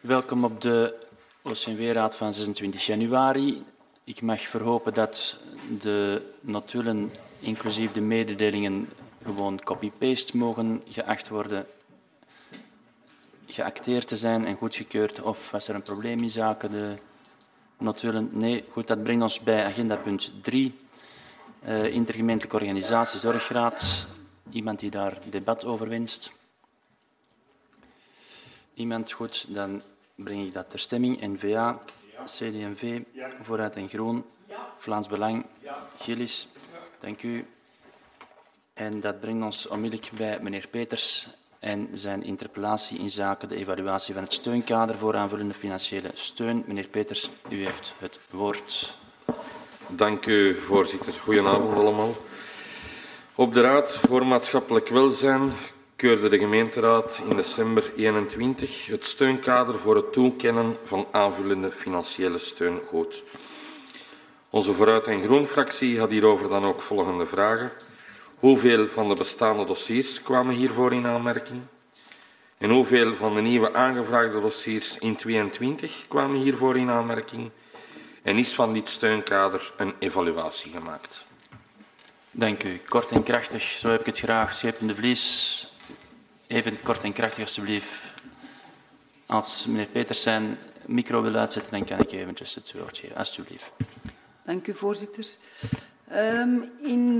Welkom op de OCMW-raad van 26 januari. Ik mag verhopen dat de notulen, inclusief de mededelingen, gewoon copy-paste mogen geacht worden, geacteerd te zijn en goedgekeurd. Of was er een probleem in zaken de notulen? Nee, goed, dat brengt ons bij agenda punt 3. Intergemeentelijke organisatie Zorgraad. Iemand die daar debat over wenst? Iemand? Goed, dan breng ik dat ter stemming. N-VA, CD&V, Vooruit en Groen, Vlaams Belang, Gillis. Dank u. En dat brengt ons onmiddellijk bij meneer Peters en zijn interpellatie in zaken de evaluatie van het steunkader voor aanvullende financiële steun. Meneer Peters, u heeft het woord. Dank u, voorzitter. Goedenavond allemaal. Op de Raad voor Maatschappelijk Welzijn keurde de gemeenteraad in december 2021 het steunkader voor het toekennen van aanvullende financiële steun goed. Onze Vooruit en Groen-fractie had hierover dan ook volgende vragen. Hoeveel van de bestaande dossiers kwamen hiervoor in aanmerking? En hoeveel van de nieuwe aangevraagde dossiers in 2022 kwamen hiervoor in aanmerking? En is van dit steunkader een evaluatie gemaakt? Dank u. Kort en krachtig, zo heb ik het graag. Schepen de Vlies, even kort en krachtig alstublieft. Als meneer Peters zijn micro wil uitzetten, dan kan ik eventjes het woord geven. Alstublieft. Dank u, voorzitter. In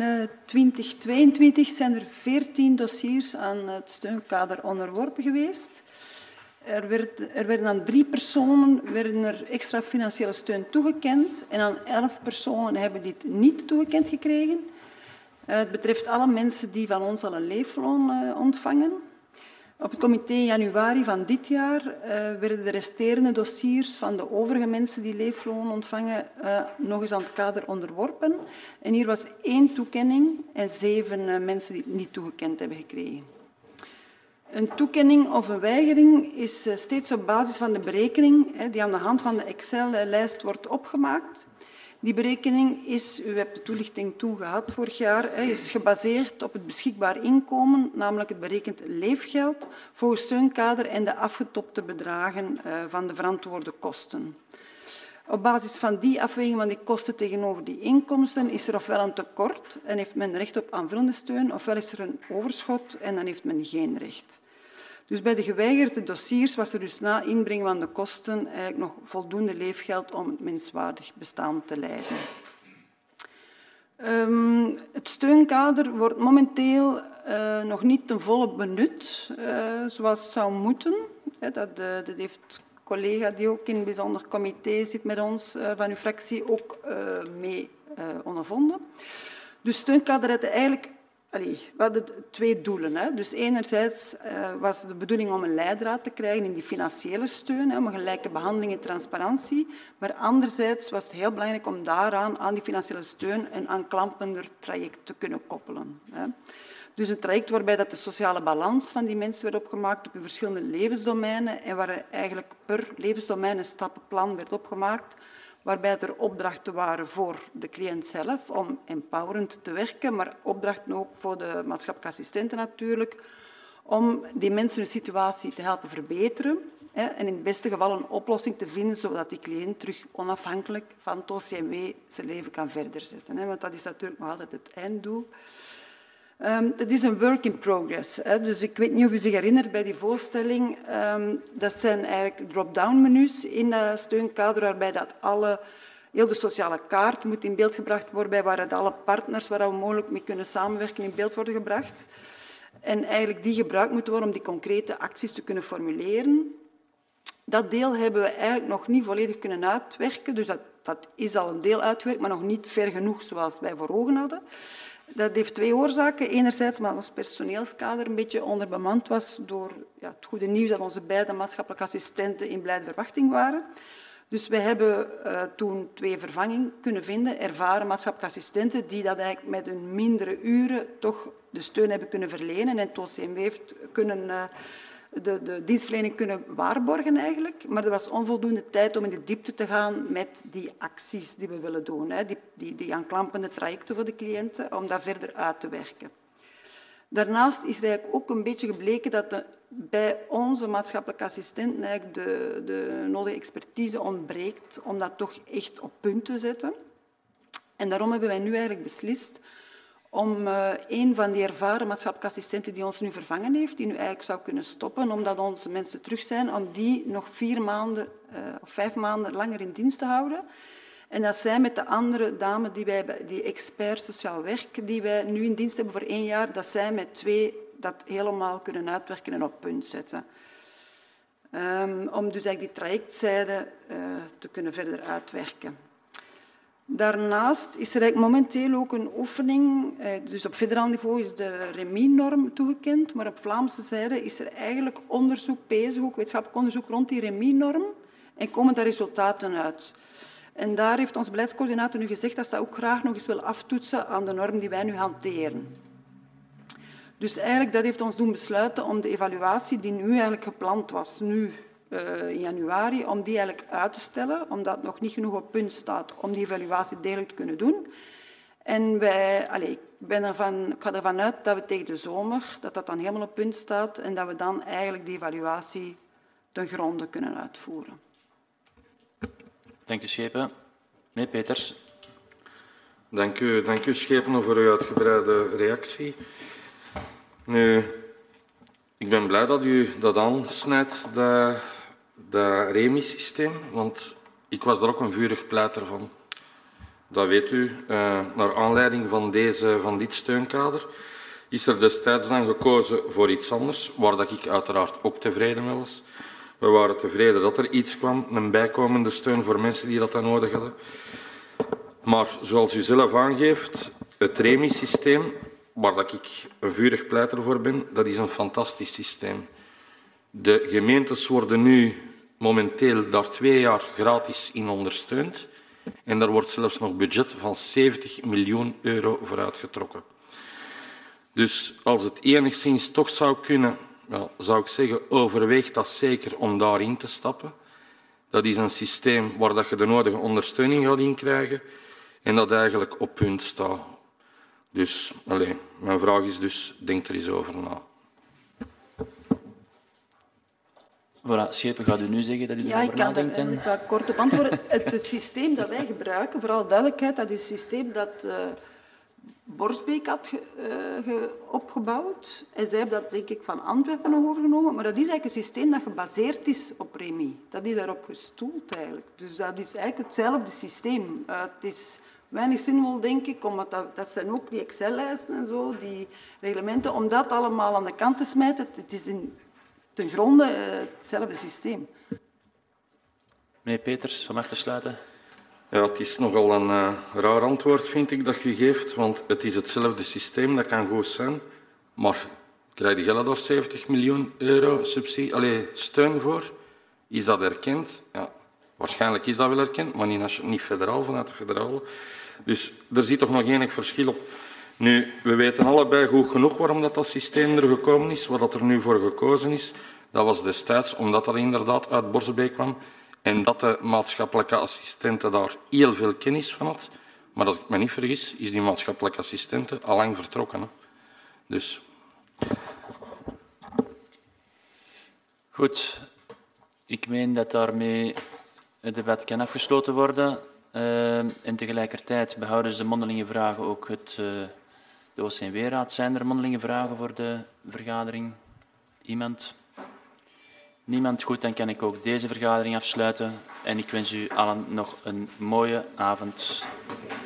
2022 zijn er 14 dossiers aan het steunkader onderworpen geweest. Er werden aan 3 personen extra financiële steun toegekend en aan 11 personen hebben dit niet toegekend gekregen. Het betreft alle mensen die van ons al een leefloon ontvangen. Op het comité in januari van dit jaar werden de resterende dossiers van de overige mensen die leefloon ontvangen nog eens aan het kader onderworpen. En hier was 1 toekenning en 7 mensen die het niet toegekend hebben gekregen. Een toekenning of een weigering is steeds op basis van de berekening die aan de hand van de Excel-lijst wordt opgemaakt. Die berekening is, u hebt de toelichting toen gehad vorig jaar, is gebaseerd op het beschikbaar inkomen, namelijk het berekend leefgeld, volgens steunkader en de afgetopte bedragen van de verantwoorde kosten. Op basis van die afweging van die kosten tegenover die inkomsten is er ofwel een tekort en heeft men recht op aanvullende steun, ofwel is er een overschot en dan heeft men geen recht. Dus bij de geweigerde dossiers was er dus na inbrengen van de kosten eigenlijk nog voldoende leefgeld om het menswaardig bestaan te leiden. Het steunkader wordt momenteel nog niet ten volle benut, zoals het zou moeten. Dat heeft collega die ook in een bijzonder comité zit met ons van uw fractie ook mee ondervonden. Dus steunkader had eigenlijk... we hadden 2 doelen. Dus enerzijds was de bedoeling om een leidraad te krijgen in die financiële steun, om een gelijke behandeling en transparantie. Maar anderzijds was het heel belangrijk om daaraan, aan die financiële steun, een aanklampender traject te kunnen koppelen. Dus een traject waarbij dat de sociale balans van die mensen werd opgemaakt op hun verschillende levensdomeinen en waar eigenlijk per levensdomein een stappenplan werd opgemaakt, waarbij er opdrachten waren voor de cliënt zelf om empowerend te werken, maar opdrachten ook voor de maatschappelijke assistenten natuurlijk, om die mensen hun situatie te helpen verbeteren en in het beste geval een oplossing te vinden, zodat die cliënt terug onafhankelijk van het OCMW zijn leven kan verder zetten. Want dat is natuurlijk nog altijd het einddoel. Het is een work in progress. Dus ik weet niet of u zich herinnert bij die voorstelling. Dat zijn eigenlijk drop-down menus in dat steunkader waarbij dat heel de sociale kaart moet in beeld gebracht worden, waar alle partners waar we mogelijk mee kunnen samenwerken in beeld worden gebracht. En eigenlijk die gebruikt moeten worden om die concrete acties te kunnen formuleren. Dat deel hebben we eigenlijk nog niet volledig kunnen uitwerken. Dus dat is al een deel uitgewerkt, maar nog niet ver genoeg zoals wij voor ogen hadden. Dat heeft 2 oorzaken. Enerzijds omdat ons personeelskader een beetje onderbemand was door het goede nieuws dat onze beide maatschappelijke assistenten in blijde verwachting waren. Dus wij hebben toen 2 vervangingen kunnen vinden, ervaren maatschappelijke assistenten die dat eigenlijk met hun mindere uren toch de steun hebben kunnen verlenen en het OCMW heeft kunnen de dienstverlening kunnen waarborgen eigenlijk. Maar er was onvoldoende tijd om in de diepte te gaan met die acties die we willen doen. Die aanklampende trajecten voor de cliënten, om dat verder uit te werken. Daarnaast is er eigenlijk ook een beetje gebleken dat bij onze maatschappelijke assistenten eigenlijk de nodige expertise ontbreekt om dat toch echt op punt te zetten. En daarom hebben wij nu eigenlijk beslist om een van die ervaren maatschappelijke assistenten die ons nu vervangen heeft, die nu eigenlijk zou kunnen stoppen, omdat onze mensen terug zijn, om die nog 4 maanden of 5 maanden langer in dienst te houden. En dat zij met de andere dame, die expert sociaal werk, die wij nu in dienst hebben voor 1 jaar, dat zij met 2 dat helemaal kunnen uitwerken en op punt zetten. Om dus eigenlijk die trajectzijde te kunnen verder uitwerken. Daarnaast is er eigenlijk momenteel ook een oefening, dus op federaal niveau is de REMI-norm toegekend, maar op Vlaamse zijde is er eigenlijk onderzoek bezig, ook wetenschappelijk onderzoek rond die REMI-norm, en komen daar resultaten uit. En daar heeft onze beleidscoördinator nu gezegd dat ze dat ook graag nog eens wil aftoetsen aan de norm die wij nu hanteren. Dus eigenlijk dat heeft ons doen besluiten om de evaluatie die nu eigenlijk gepland was, nu in januari, om die eigenlijk uit te stellen, omdat het nog niet genoeg op punt staat om die evaluatie degelijk te kunnen doen. En ik ga ervan uit dat we tegen de zomer, dat dan helemaal op punt staat en dat we dan eigenlijk die evaluatie ten gronde kunnen uitvoeren. Dank u, Schepen. Meneer Peters. Dank u, Schepen, voor uw uitgebreide reactie. Nu, ik ben blij dat u dat aansnijdt, dat REMI-systeem, want ik was daar ook een vurig pleiter van. Dat weet u. Naar aanleiding van dit steunkader is er destijds dan gekozen voor iets anders, waar dat ik uiteraard ook tevreden mee was. We waren tevreden dat er iets kwam, een bijkomende steun voor mensen die dat dan nodig hadden. Maar zoals u zelf aangeeft, het REMI-systeem, waar dat ik een vurig pleiter voor ben, dat is een fantastisch systeem. De gemeentes worden nu momenteel daar 2 jaar gratis in ondersteund. En daar wordt zelfs nog budget van 70 miljoen euro voor uitgetrokken. Dus als het enigszins toch zou kunnen, zou ik zeggen, overweeg dat zeker om daarin te stappen. Dat is een systeem waar dat je de nodige ondersteuning gaat inkrijgen en dat eigenlijk op punt staat. Dus, mijn vraag is dus, denk er eens over na. Voilà, Schepen, gaat u nu zeggen dat u erover nadenkt? Ja, ik kan daar kort op antwoorden. Het systeem dat wij gebruiken, vooral duidelijkheid, dat is het systeem dat Borsbeek had opgebouwd. En zij hebben dat, denk ik, van Antwerpen nog overgenomen. Maar dat is eigenlijk een systeem dat gebaseerd is op REMI. Dat is daarop gestoeld, eigenlijk. Dus dat is eigenlijk hetzelfde systeem. Het is weinig zinvol, denk ik, omdat dat zijn ook die Excel-lijsten en zo, die reglementen, om dat allemaal aan de kant te smijten. Het is ten gronde hetzelfde systeem. Meneer Peters, om af te sluiten. Ja, het is nogal een raar antwoord, vind ik, dat je geeft, want het is hetzelfde systeem, dat kan goed zijn, maar krijg je daar 70 miljoen euro steun voor? Is dat erkend? Ja, waarschijnlijk is dat wel erkend, maar niet federaal, vanuit de federale. Dus er zit toch nog enig verschil op. Nu, we weten allebei goed genoeg waarom dat systeem er gekomen is, wat dat er nu voor gekozen is. Dat was destijds omdat dat inderdaad uit Borsbeek kwam en dat de maatschappelijke assistenten daar heel veel kennis van had. Maar als ik me niet vergis, is die maatschappelijke assistenten al lang vertrokken. Hè. Dus. Goed. Ik meen dat daarmee het debat kan afgesloten worden. En tegelijkertijd behouden ze de mondelinge vragen ook de OCMW-raad. Zijn er mondelinge vragen voor de vergadering? Iemand? Niemand? Goed, dan kan ik ook deze vergadering afsluiten. En ik wens u allen nog een mooie avond.